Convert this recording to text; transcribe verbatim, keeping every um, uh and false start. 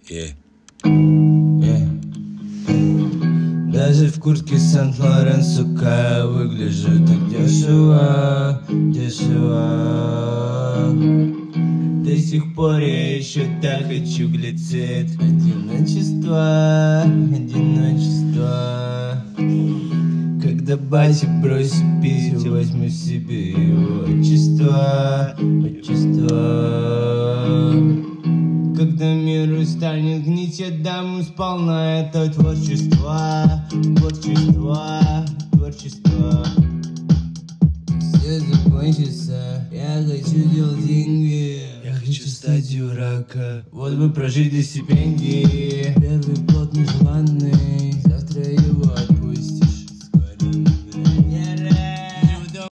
Yeah. Yeah. Даже в куртке Сент-Лорен, сука, выгляжу так дешево, дешево. До сих пор я еще так хочу глицет. Одиночество, одиночество. Когда батя бросит пить, возьму себе его отчество, отчество. Когда мир станет гнить, я дам ему сполна это творчество, творчество, творчество. Все закончится, я хочу делать деньги, я хочу стать у рака. Вот бы прожить до стипендии. Первый